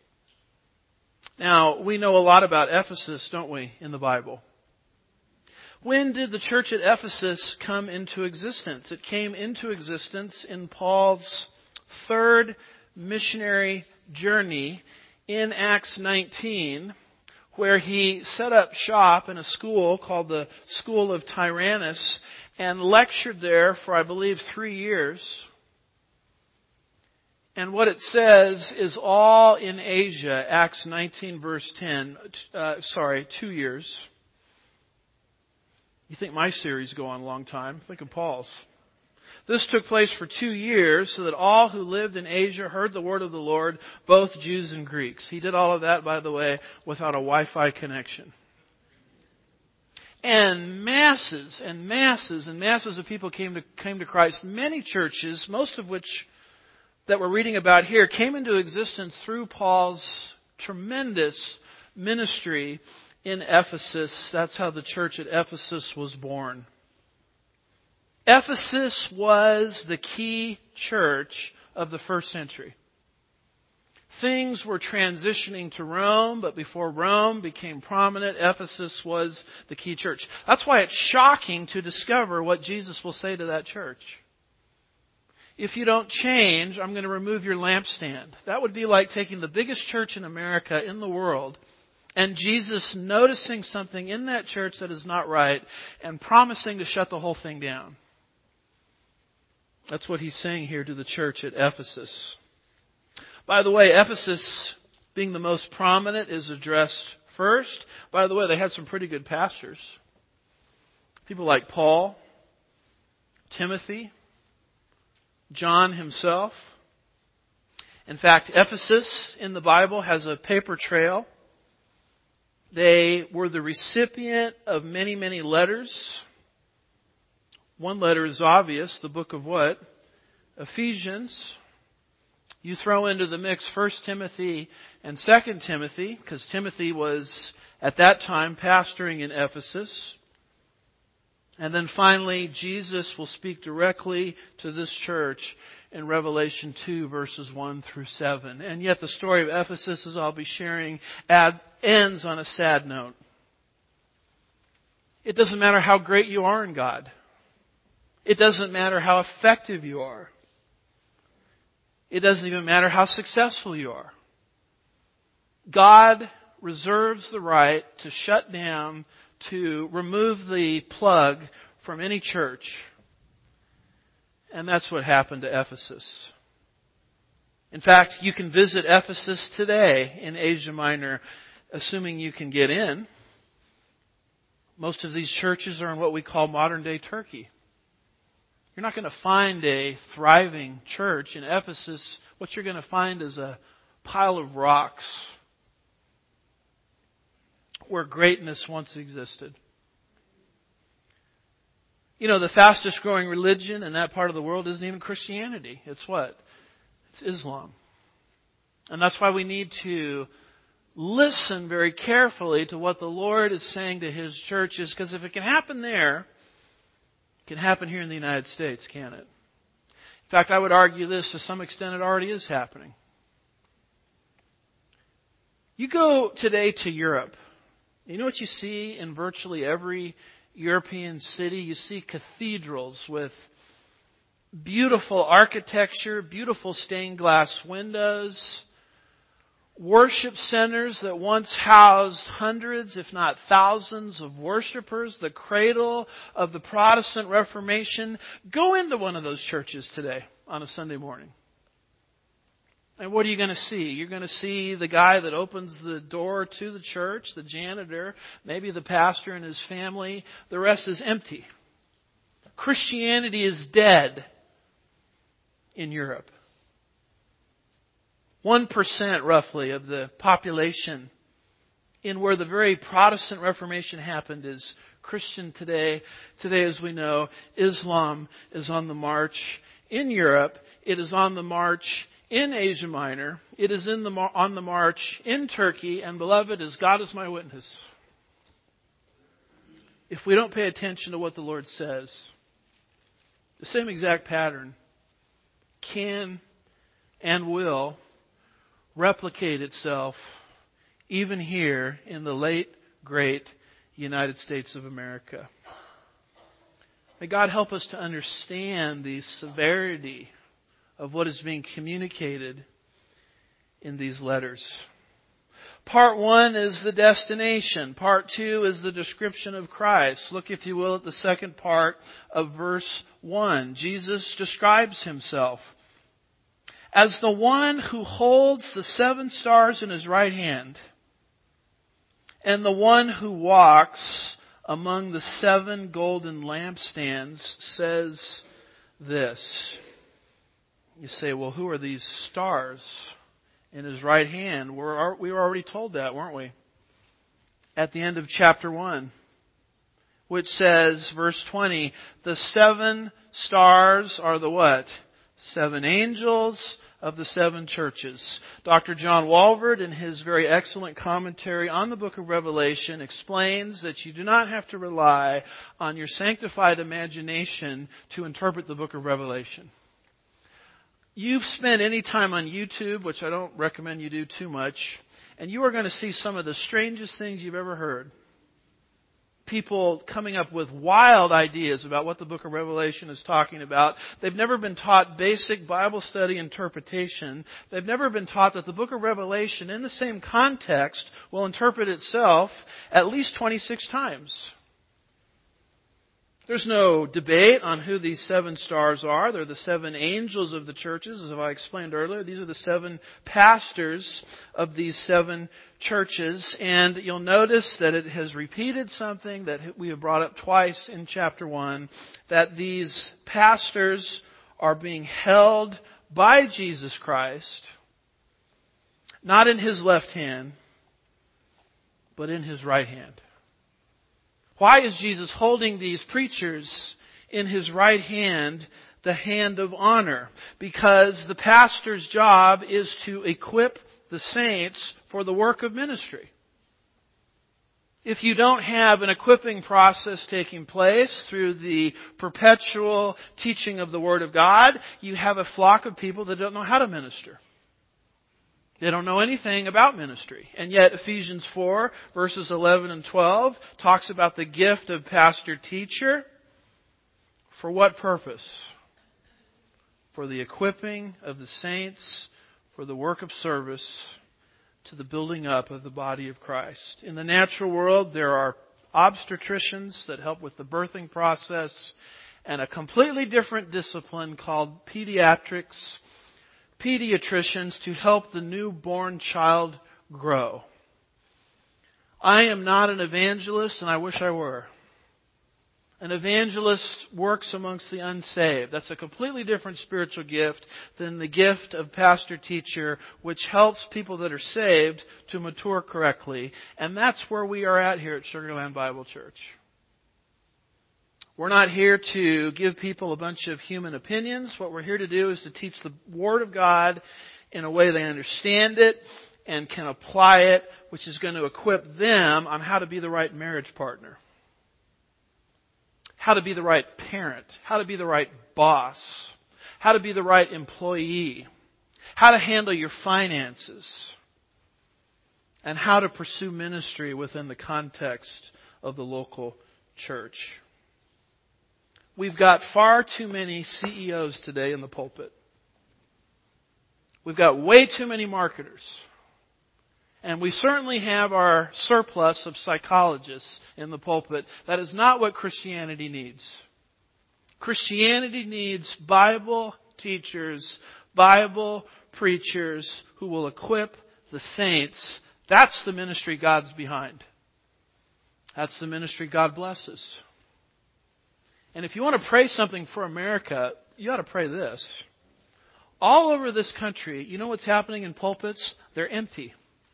Now, we know a lot about Ephesus, don't we, in the Bible? When did the church at Ephesus come into existence? It came into existence in Paul's third missionary journey in Acts nineteen, where he set up shop in a school called the School of Tyrannus and lectured there for, I believe, three years. And what it says is all in Asia, Acts nineteen verse ten, uh, sorry, two years. You think my series go on a long time. Think of Paul's. This took place for two years so that all who lived in Asia heard the word of the Lord, both Jews and Greeks. He did all of that, by the way, without a Wi-Fi connection. And masses and masses and masses of people came to, came to Christ. Many churches, most of which that we're reading about here, came into existence through Paul's tremendous ministry in Ephesus. That's how the church at Ephesus was born. Ephesus was the key church of the first century. Things were transitioning to Rome, but before Rome became prominent, Ephesus was the key church. That's why it's shocking to discover what Jesus will say to that church. If you don't change, I'm going to remove your lampstand. That would be like taking the biggest church in America, in the world, and Jesus noticing something in that church that is not right and promising to shut the whole thing down. That's what He's saying here to the church at Ephesus. By the way, Ephesus, being the most prominent, is addressed first. By the way, they had some pretty good pastors. People like Paul, Timothy, John himself. In fact, Ephesus in the Bible has a paper trail. They were the recipient of many, many letters. One letter is obvious, the book of what? Ephesians. You throw into the mix First Timothy and Second Timothy, because Timothy was at that time pastoring in Ephesus. And then finally, Jesus will speak directly to this church in Revelation two, verses one through seven. And yet the story of Ephesus, as I'll be sharing, add, ends on a sad note. It doesn't matter how great you are in God. It doesn't matter how effective you are. It doesn't even matter how successful you are. God reserves the right to shut down, to remove the plug from any church. And that's what happened to Ephesus. In fact, you can visit Ephesus today in Asia Minor, assuming you can get in. Most of these churches are in what we call modern-day Turkey. You're not going to find a thriving church in Ephesus. What you're going to find is a pile of rocks where greatness once existed. You know, the fastest growing religion in that part of the world isn't even Christianity. It's what? It's Islam. And that's why we need to listen very carefully to what the Lord is saying to His churches, because if it can happen there, it can happen here in the United States, can't it? In fact, I would argue this, to some extent it already is happening. You go today to Europe. You know what you see in virtually every European city? You see cathedrals with beautiful architecture, beautiful stained glass windows, worship centers that once housed hundreds, if not thousands, of worshipers, the cradle of the Protestant Reformation. Go into one of those churches today on a Sunday morning. And what are you going to see? You're going to see the guy that opens the door to the church, the janitor, maybe the pastor and his family. The rest is empty. Christianity is dead in Europe. One percent roughly of the population in where the very Protestant Reformation happened is Christian today. Today, as we know, Islam is on the march in Europe. It is on the march in Asia Minor. It is in the on the march in Turkey. And beloved, as God is my witness, if we don't pay attention to what the Lord says, the same exact pattern can and will replicate itself even here in the late, great United States of America. May God help us to understand the severity of what is being communicated in these letters. Part one is the destination. Part two is the description of Christ. Look, if you will, at the second part of verse one. Jesus describes Himself as the one who holds the seven stars in His right hand, and the one who walks among the seven golden lampstands says this. You say, well, who are these stars in His right hand? We're, we were already told that, weren't we? At the end of chapter one, which says, verse twenty, the seven stars are the what? Seven angels of the seven churches. Doctor John Walvoord, in his very excellent commentary on the book of Revelation, explains that you do not have to rely on your sanctified imagination to interpret the book of Revelation. You've spent any time on YouTube, which I don't recommend you do too much, and you are going to see some of the strangest things you've ever heard. People coming up with wild ideas about what the book of Revelation is talking about. They've never been taught basic Bible study interpretation. They've never been taught that the book of Revelation, in the same context, will interpret itself at least twenty-six times. There's no debate on who these seven stars are. They're the seven angels of the churches, as I explained earlier. These are the seven pastors of these seven churches. And you'll notice that it has repeated something that we have brought up twice in chapter one, that these pastors are being held by Jesus Christ, not in His left hand, but in His right hand. Why is Jesus holding these preachers in his right hand the hand of honor, because the pastor's job is to equip the saints for the work of ministry. If you don't have an equipping process taking place through the perpetual teaching of the Word of God, you have a flock of people that don't know how to minister. They don't know anything about ministry. And yet Ephesians four, verses eleven and twelve, talks about the gift of pastor-teacher. For what purpose? For the equipping of the saints, for the work of service, to the building up of the body of Christ. In the natural world, there are obstetricians that help with the birthing process, and a completely different discipline called pediatrics, pediatricians to help the newborn child grow. I am not an evangelist, and I wish I were. An evangelist works amongst the unsaved. That's a completely different spiritual gift than the gift of pastor-teacher, which helps people that are saved to mature correctly. And that's where we are at here at Sugar Land Bible Church. We're not here to give people a bunch of human opinions. What we're here to do is to teach the Word of God in a way they understand it and can apply it, which is going to equip them on how to be the right marriage partner, how to be the right parent, how to be the right boss, how to be the right employee, how to handle your finances, and how to pursue ministry within the context of the local church. We've got far too many C E Os today in the pulpit. We've got way too many marketers. And we certainly have our surplus of psychologists in the pulpit. That is not what Christianity needs. Christianity needs Bible teachers, Bible preachers who will equip the saints. That's the ministry God's behind. That's the ministry God blesses. And if you want to pray something for America, you ought to pray this. All over this country, you know what's happening in pulpits? They're empty.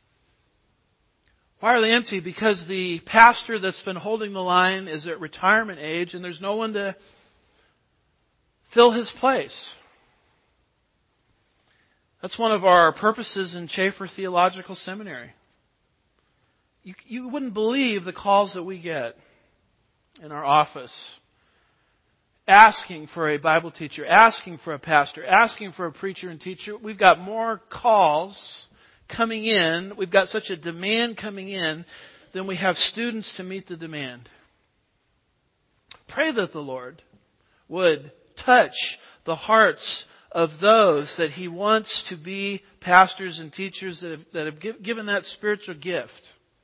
Why are they empty? Because the pastor that's been holding the line is at retirement age and there's no one to fill his place. That's one of our purposes in Chafer Theological Seminary. You, you wouldn't believe the calls that we get in our office, asking for a Bible teacher, asking for a pastor, asking for a preacher and teacher. We've got more calls coming in. We've got such a demand coming in than we have students to meet the demand. Pray that the Lord would touch the hearts of those that He wants to be pastors and teachers that have, that have given that spiritual gift.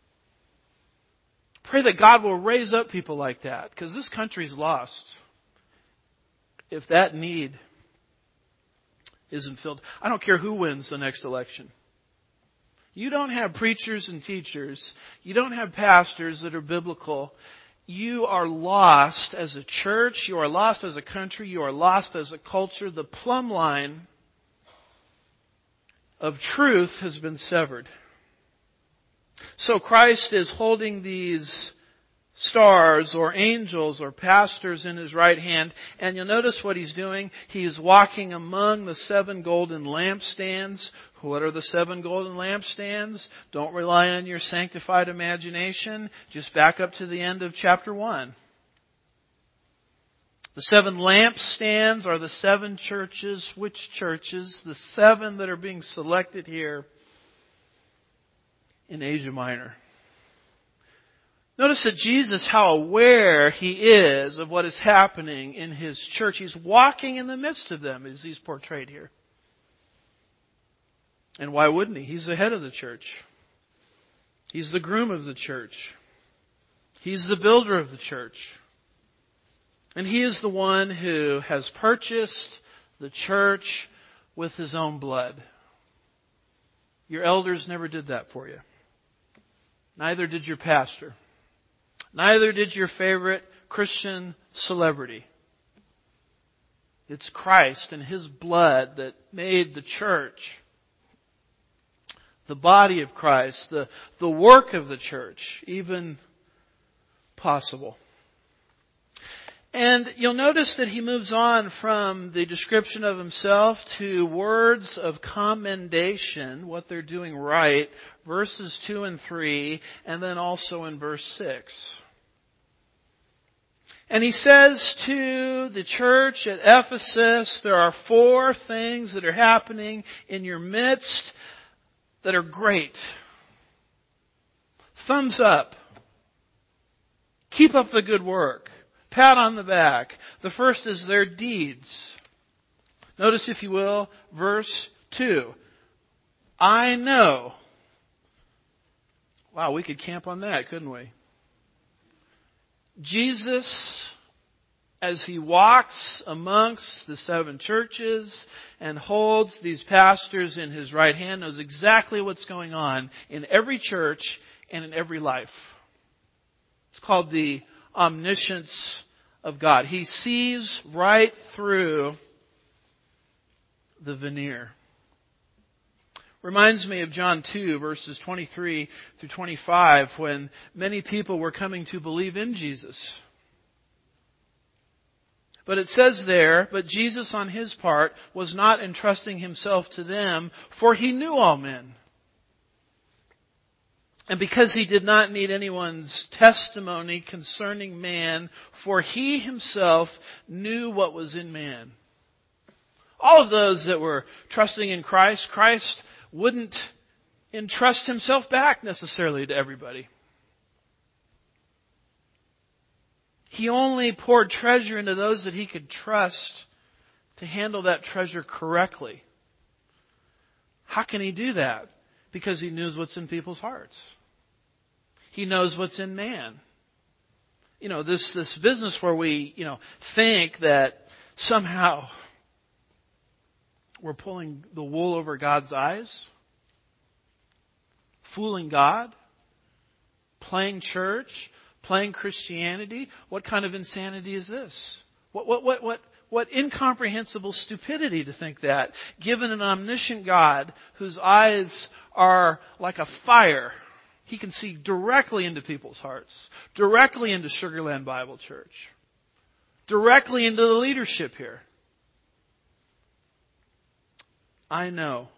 Pray that God will raise up people like that, because this country's lost if that need isn't filled. I don't care who wins the next election. You don't have preachers and teachers. You don't have pastors that are biblical. You are lost as a church. You are lost as a country. You are lost as a culture. The plumb line of truth has been severed. So Christ is holding these stars or angels or pastors in His right hand. And you'll notice what He's doing. He is walking among the seven golden lampstands. What are the seven golden lampstands? Don't rely on your sanctified imagination. Just back up to the end of chapter one. The seven lampstands are the seven churches. Which churches? The seven that are being selected here in Asia Minor. Notice that Jesus, how aware He is of what is happening in His church. He's walking in the midst of them as He's portrayed here. And why wouldn't He? He's the head of the church. He's the groom of the church. He's the builder of the church. And He is the one who has purchased the church with His own blood. Your elders never did that for you. Neither did your pastor. Neither did your favorite Christian celebrity. It's Christ and His blood that made the church, the body of Christ, the, the work of the church, even possible. And you'll notice that he moves on from the description of himself to words of commendation, what they're doing right, verses two and three, and then also in verse six. And he says to the church at Ephesus, there are four things that are happening in your midst that are great. Thumbs up. Keep up the good work. Pat on the back. The first is their deeds. Notice, if you will, verse two. I know. Wow, we could camp on that, couldn't we? Jesus, as he walks amongst the seven churches and holds these pastors in his right hand, knows exactly what's going on in every church and in every life. It's called the omniscience of God. He sees right through the veneer. Reminds me of John two, verses twenty-three through twenty-five, when many people were coming to believe in Jesus. But it says there, but Jesus on his part was not entrusting himself to them, for he knew all men. And because he did not need anyone's testimony concerning man, for he himself knew what was in man. All of those that were trusting in Christ, Christ wouldn't entrust himself back necessarily to everybody. He only poured treasure into those that he could trust to handle that treasure correctly. How can he do that? Because he knows what's in people's hearts. He knows what's in man. You know, this, this business where we, you know, think that somehow we're pulling the wool over God's eyes, fooling God, playing church, playing Christianity. What kind of insanity is this? What, what, what, what, what incomprehensible stupidity to think that, given an omniscient God whose eyes are like a fire. He can see directly into people's hearts, directly into Sugarland Bible Church, directly into the leadership here. I know.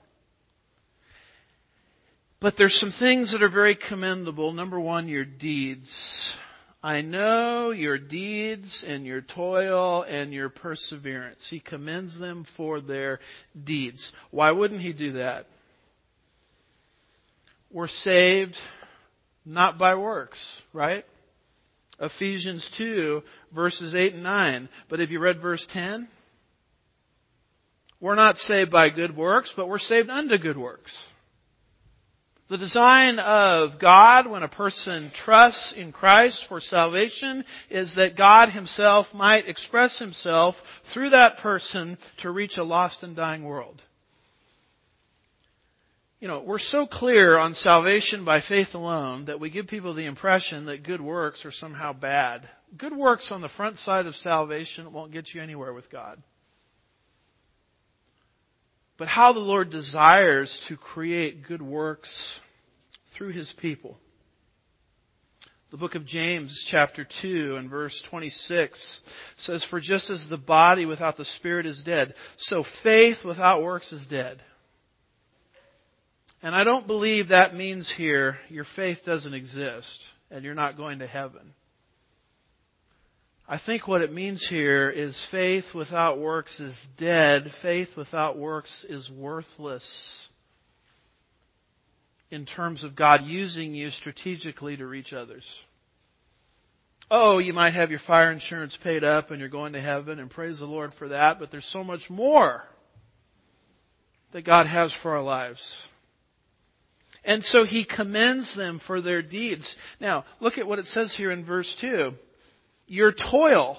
But there's some things that are very commendable. Number one, your deeds. I know your deeds and your toil and your perseverance. He commends them for their deeds. Why wouldn't he do that? We're saved not by works, right? Ephesians two, verses eight and nine. But have you read verse ten? We're not saved by good works, but we're saved unto good works. The design of God when a person trusts in Christ for salvation is that God himself might express himself through that person to reach a lost and dying world. You know, we're so clear on salvation by faith alone that we give people the impression that good works are somehow bad. Good works on the front side of salvation won't get you anywhere with God. But how the Lord desires to create good works through His people. The book of James, chapter two, and verse twenty-six says, "For just as the body without the spirit is dead, so faith without works is dead." And I don't believe that means here your faith doesn't exist and you're not going to heaven. I think what it means here is faith without works is dead. Faith without works is worthless in terms of God using you strategically to reach others. Oh, you might have your fire insurance paid up and you're going to heaven, and praise the Lord for that, but there's so much more that God has for our lives. And so He commends them for their deeds. Now, look at what it says here in verse two. Your toil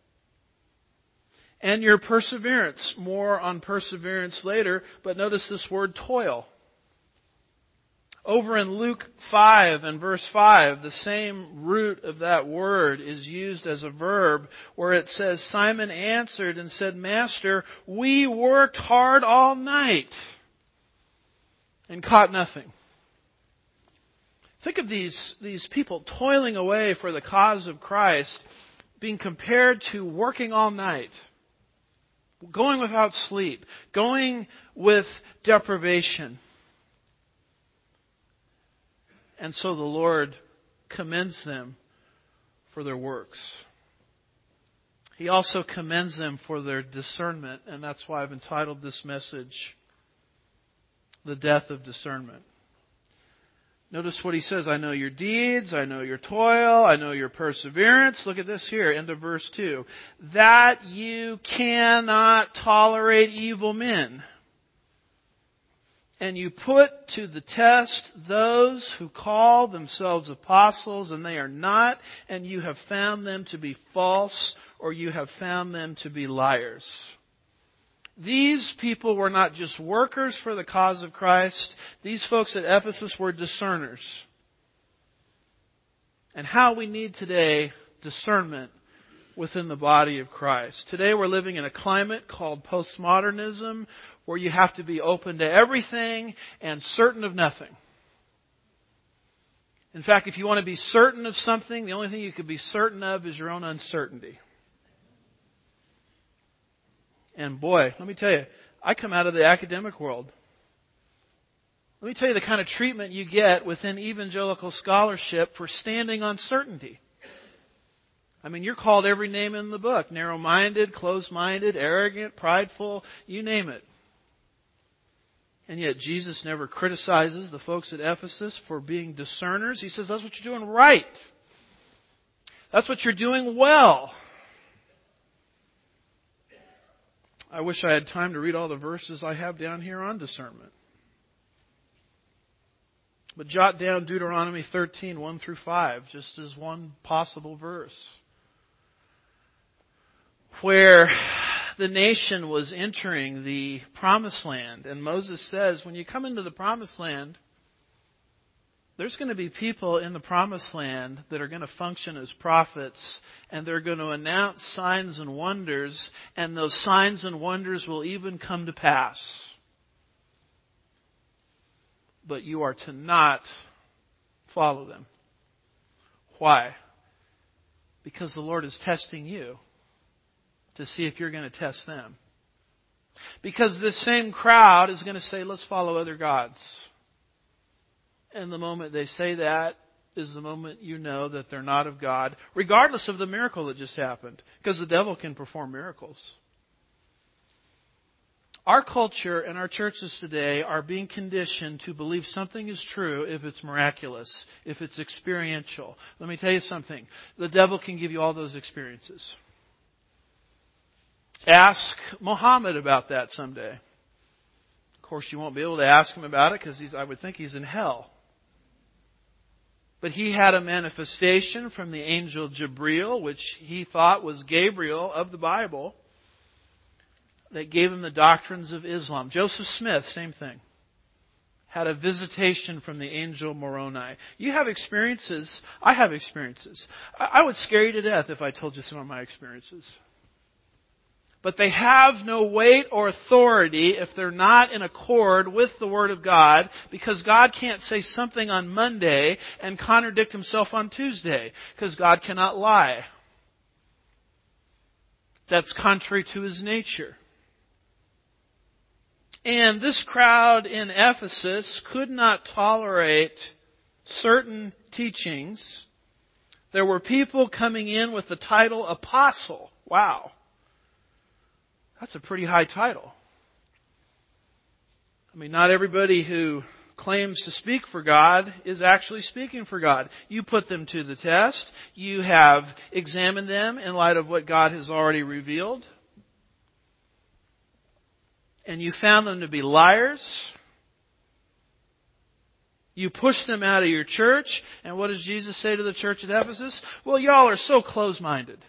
and your perseverance. More on perseverance later, but notice this word toil. Over in Luke five and verse five, the same root of that word is used as a verb where it says, Simon answered and said, Master, we worked hard all night and caught nothing. Think of these, these people toiling away for the cause of Christ, being compared to working all night, going without sleep, going with deprivation. And so the Lord commends them for their works. He also commends them for their discernment, and that's why I've entitled this message, The Death of Discernment. Notice what he says, I know your deeds, I know your toil, I know your perseverance. Look at this here, end of verse two. That you cannot tolerate evil men. And you put to the test those who call themselves apostles, and they are not, and you have found them to be false, or you have found them to be liars. These people were not just workers for the cause of Christ. These folks at Ephesus were discerners. And how we need today discernment within the body of Christ. Today we're living in a climate called postmodernism, where you have to be open to everything and certain of nothing. In fact, if you want to be certain of something, the only thing you could be certain of is your own uncertainty. And boy, let me tell you, I come out of the academic world. Let me tell you the kind of treatment you get within evangelical scholarship for standing on certainty. I mean, you're called every name in the book. Narrow-minded, closed-minded, arrogant, prideful, you name it. And yet Jesus never criticizes the folks at Ephesus for being discerners. He says, that's what you're doing right. That's what you're doing well. I wish I had time to read all the verses I have down here on discernment. But jot down Deuteronomy thirteen, one through five, just as one possible verse. Where the nation was entering the promised land. And Moses says, when you come into the promised land, there's going to be people in the promised land that are going to function as prophets, and they're going to announce signs and wonders, and those signs and wonders will even come to pass. But you are to not follow them. Why? Because the Lord is testing you to see if you're going to test them. Because this same crowd is going to say, let's follow other gods. And the moment they say that is the moment you know that they're not of God, regardless of the miracle that just happened. Because the devil can perform miracles. Our culture and our churches today are being conditioned to believe something is true if it's miraculous, if it's experiential. Let me tell you something. The devil can give you all those experiences. Ask Muhammad about that someday. Of course, you won't be able to ask him about it because he's, I would think he's in hell. But he had a manifestation from the angel Jibreel, which he thought was Gabriel of the Bible, that gave him the doctrines of Islam. Joseph Smith, same thing. Had a visitation from the angel Moroni. You have experiences. I have experiences. I would scare you to death if I told you some of my experiences. But they have no weight or authority if they're not in accord with the Word of God, because God can't say something on Monday and contradict Himself on Tuesday, because God cannot lie. That's contrary to His nature. And this crowd in Ephesus could not tolerate certain teachings. There were people coming in with the title apostle. Wow. That's a pretty high title. I mean, not everybody who claims to speak for God is actually speaking for God. You put them to the test. You have examined them in light of what God has already revealed. And you found them to be liars. You pushed them out of your church. And what does Jesus say to the church at Ephesus? Well, y'all are so close-minded.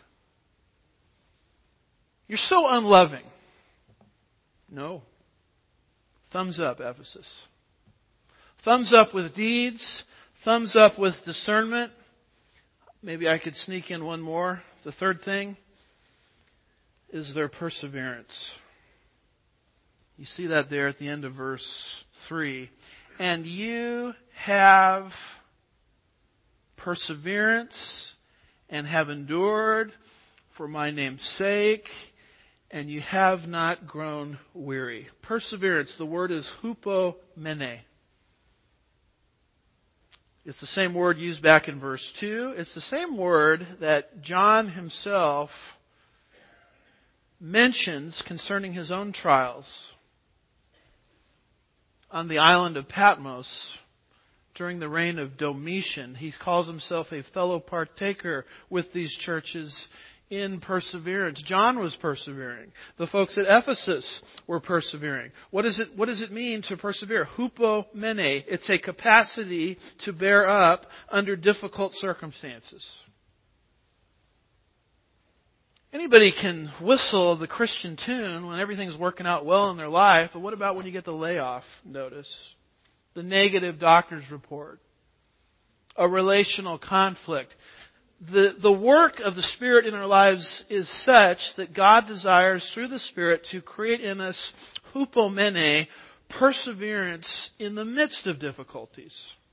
You're so unloving. No. Thumbs up, Ephesus. Thumbs up with deeds. Thumbs up with discernment. Maybe I could sneak in one more. The third thing is their perseverance. You see that there at the end of verse three. And you have perseverance and have endured for my name's sake, and you have not grown weary. Perseverance, the word is hupomene. It's the same word used back in verse two. It's the same word that John himself mentions concerning his own trials on the island of Patmos during the reign of Domitian. He calls himself a fellow partaker with these churches in perseverance. John was persevering. The folks at Ephesus were persevering. What does it, what does it mean to persevere? Hupomene. It's a capacity to bear up under difficult circumstances. Anybody can whistle the Christian tune when everything's working out well in their life, but what about when you get the layoff notice? The negative doctor's report? A relational conflict? The, the work of the Spirit in our lives is such that God desires through the Spirit to create in us hupomene, perseverance in the midst of difficulties.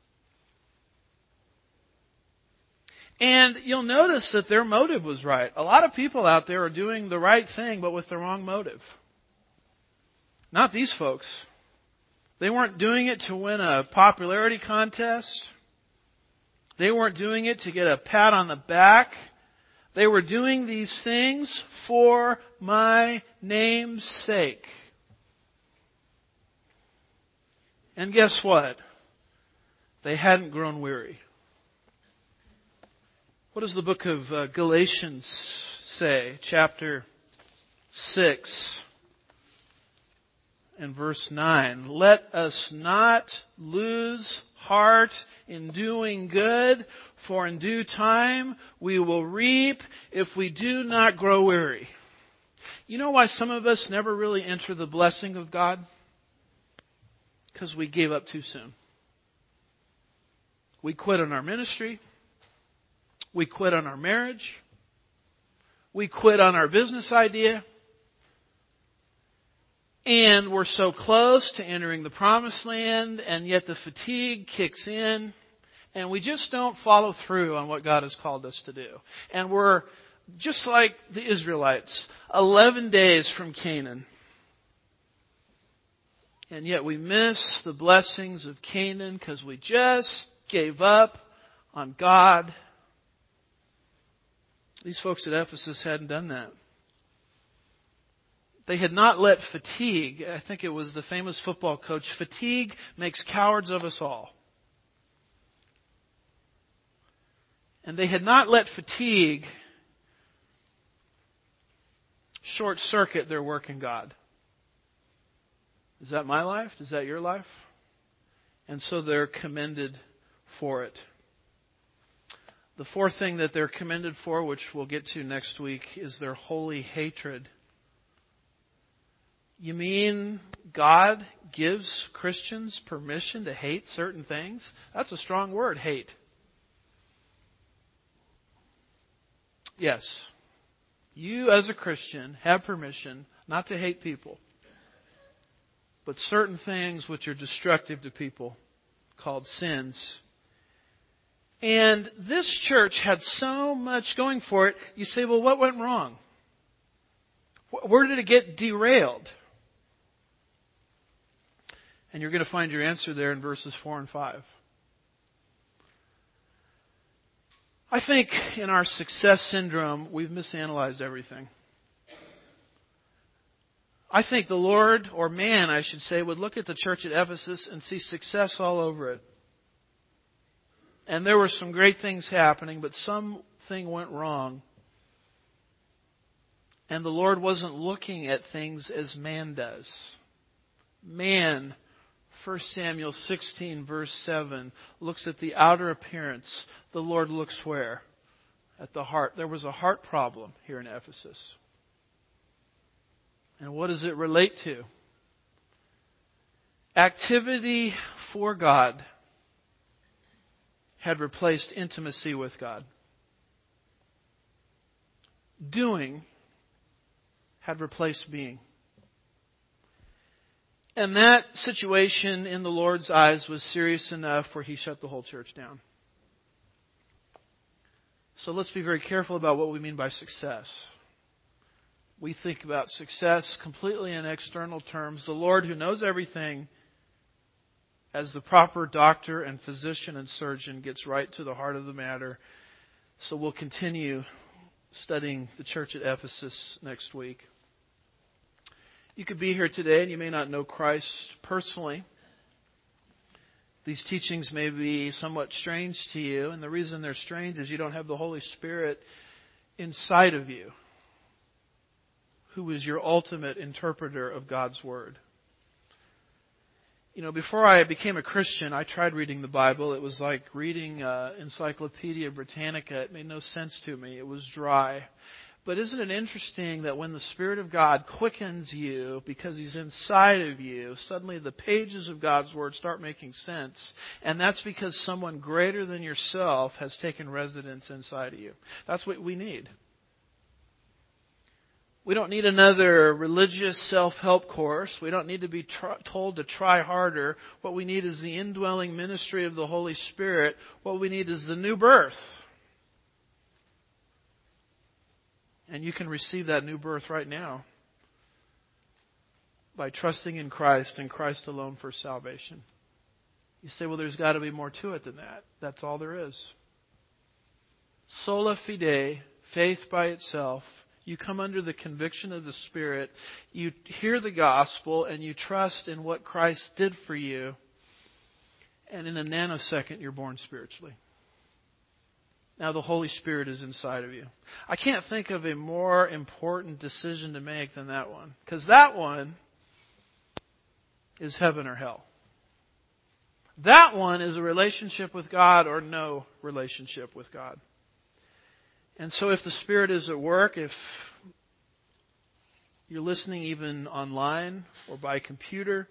And you'll notice that their motive was right. A lot of people out there are doing the right thing, but with the wrong motive. Not these folks. They weren't doing it to win a popularity contest. They weren't doing it to get a pat on the back. They were doing these things for my name's sake. And guess what? They hadn't grown weary. What does the book of uh, Galatians say? Chapter six and verse nine. Let us not lose heart in doing good, for in due time we will reap if we do not grow weary. You know why some of us never really enter the blessing of God? Because we gave up too soon. We quit on our ministry. We quit on our marriage. We quit on our business idea. And we're so close to entering the promised land, and yet the fatigue kicks in, and we just don't follow through on what God has called us to do. And we're just like the Israelites, eleven days from Canaan. And yet we miss the blessings of Canaan because we just gave up on God. These folks at Ephesus hadn't done that. They had not let fatigue, I think it was the famous football coach, fatigue makes cowards of us all. And they had not let fatigue short circuit their work in God. Is that my life? Is that your life? And so they're commended for it. The fourth thing that they're commended for, which we'll get to next week, is their holy hatred. You mean God gives Christians permission to hate certain things? That's a strong word, hate. Yes. You as a Christian have permission not to hate people, but certain things which are destructive to people, called sins. And this church had so much going for it. You say, well, what went wrong? Where did it get derailed? And you're going to find your answer there in verses four and five. I think in our success syndrome, we've misanalyzed everything. I think the Lord, or man, I should say, would look at the church at Ephesus and see success all over it. And there were some great things happening, but something went wrong. And the Lord wasn't looking at things as man does. Man, First Samuel sixteen verse seven, looks at the outer appearance. The Lord looks where? At the heart. There was a heart problem here in Ephesus. And what does it relate to? Activity for God had replaced intimacy with God. Doing had replaced being. And that situation in the Lord's eyes was serious enough where He shut the whole church down. So let's be very careful about what we mean by success. We think about success completely in external terms. The Lord, who knows everything, as the proper doctor and physician and surgeon, gets right to the heart of the matter. So we'll continue studying the church at Ephesus next week. You could be here today and you may not know Christ personally. These teachings may be somewhat strange to you, and the reason they're strange is you don't have the Holy Spirit inside of you, who is your ultimate interpreter of God's Word. You know, before I became a Christian, I tried reading the Bible. It was like reading uh, Encyclopedia Britannica. It made no sense to me. It was dry. But isn't it interesting that when the Spirit of God quickens you because He's inside of you, suddenly the pages of God's Word start making sense. And that's because someone greater than yourself has taken residence inside of you. That's what we need. We don't need another religious self-help course. We don't need to be tr- told to try harder. What we need is the indwelling ministry of the Holy Spirit. What we need is the new birth. And you can receive that new birth right now by trusting in Christ and Christ alone for salvation. You say, well, there's got to be more to it than that. That's all there is. Sola fide, faith by itself. You come under the conviction of the Spirit. You hear the gospel and you trust in what Christ did for you. And in a nanosecond, you're born spiritually. Now the Holy Spirit is inside of you. I can't think of a more important decision to make than that one. Because that one is heaven or hell. That one is a relationship with God or no relationship with God. And so if the Spirit is at work, if you're listening even online or by computer,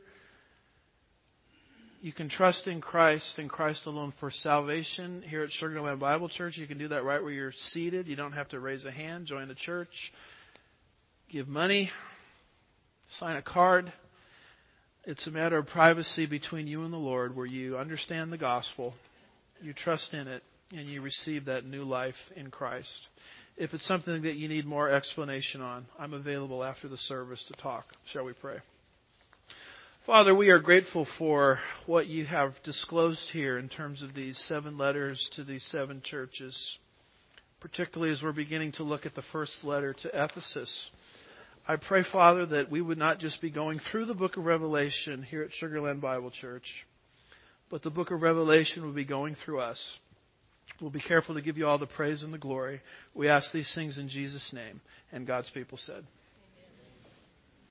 you can trust in Christ and Christ alone for salvation. Here at Sugar Land Bible Church, you can do that right where you're seated. You don't have to raise a hand, join the church, give money, sign a card. It's a matter of privacy between you and the Lord where you understand the gospel, you trust in it, and you receive that new life in Christ. If it's something that you need more explanation on, I'm available after the service to talk. Shall we pray? Father, we are grateful for what you have disclosed here in terms of these seven letters to these seven churches, particularly as we're beginning to look at the first letter to Ephesus. I pray, Father, that we would not just be going through the book of Revelation here at Sugar Land Bible Church, but the book of Revelation would be going through us. We'll be careful to give you all the praise and the glory. We ask these things in Jesus' name. And God's people said.